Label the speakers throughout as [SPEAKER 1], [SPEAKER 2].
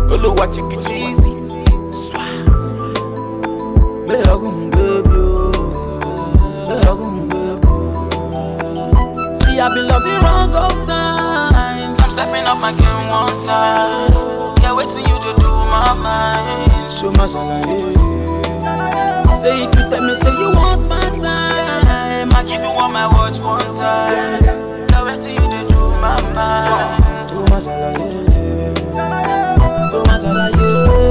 [SPEAKER 1] Oluwa chiki cheesy.
[SPEAKER 2] See, I been loving wrong all time. I'm stepping up my game one time. Yeah, waiting you to do my mind.
[SPEAKER 1] Show my shalaye.
[SPEAKER 2] Say if you tell me, say you want my time, I give you all my words one time. Yeah, waiting you to do my mind.
[SPEAKER 1] Do my shalaye.
[SPEAKER 2] Do my shalaye.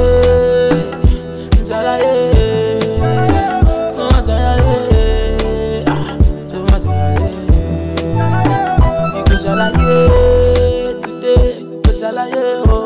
[SPEAKER 2] Shalaye. Do my shalaye. Do my shalaye. You go shalaye today. Go shalaye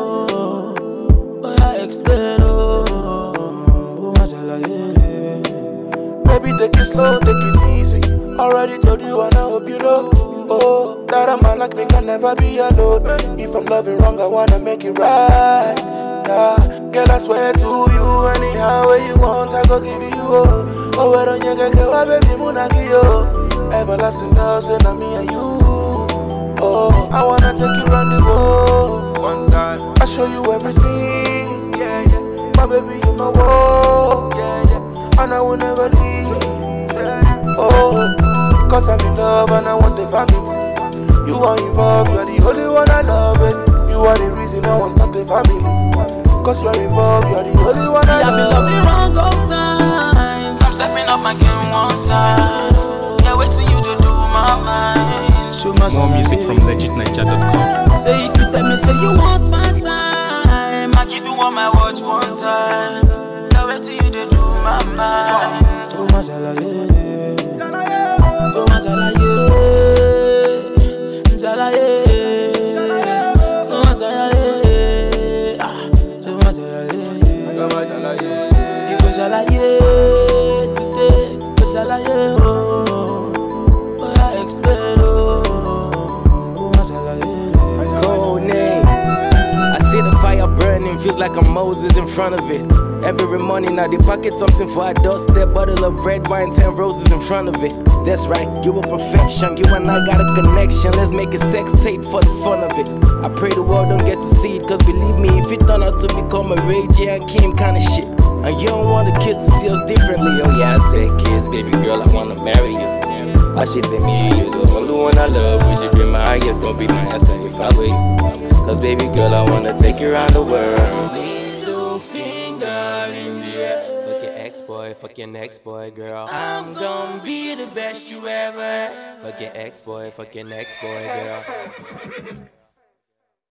[SPEAKER 2] oh yeah, explain oh my shalaye.
[SPEAKER 1] Baby, take it slow, take it easy. Already told you and I hope you know. Oh, that a man like me can never be alone. If I'm loving wrong, I wanna make it right. Yeah, girl, I swear to you, anyhow way you want, I go give you. Oh, where don't you get my baby Munagi yo? Everlasting love, say na me and you. Oh, I wanna take you round the world. One time, I show you everything. Yeah, yeah. My baby, you my world. Yeah, yeah. And I will never leave. Oh, cause I'm in love and I want a family. You are involved, you are the only one I love, baby. You are the reason I want to start a family. Cause you are involved, you are the only one I love.
[SPEAKER 2] See, I been loving wrong all time. I'm stepping up my game one time. Yeah, waiting you to do my mind.
[SPEAKER 1] Show my
[SPEAKER 3] More music from legitniger.com.
[SPEAKER 2] Say if you tell me, say you want my time, I give you all my words one time. Yeah, waiting you to do my mind.
[SPEAKER 1] Do my shalaye.
[SPEAKER 2] Do my shalaye. Shalaye. Do my shalaye. Do my shalaye. You go shalaye today. Go shalaye oh yeah, explain oh my shalaye.
[SPEAKER 4] Cold name. I see the fire burning, feels like I'm Moses in front of it. Every morning now they pocket something for a doorstep. Bottle of red wine, 10 roses in front of it. That's right, you a perfection, you and I got a connection. Let's make a sex tape for the fun of it. I pray the world don't get to see it, cause believe me, if it turn out to become a Ray J and Kim kind of shit, and you don't want the kids to see us differently. Oh yeah, I said kids, baby girl, I wanna marry you. I should tell me you the only one I love. Would you be my highest, gonna be my answer if I were you. Cause baby girl, I wanna take you around the world.
[SPEAKER 2] Middle finger in the air.
[SPEAKER 4] Fuck your ex-boy, fuck your next boy, girl.
[SPEAKER 2] I'm gonna be the best you ever had.
[SPEAKER 4] Fuck your ex-boy, fuck your next boy, girl.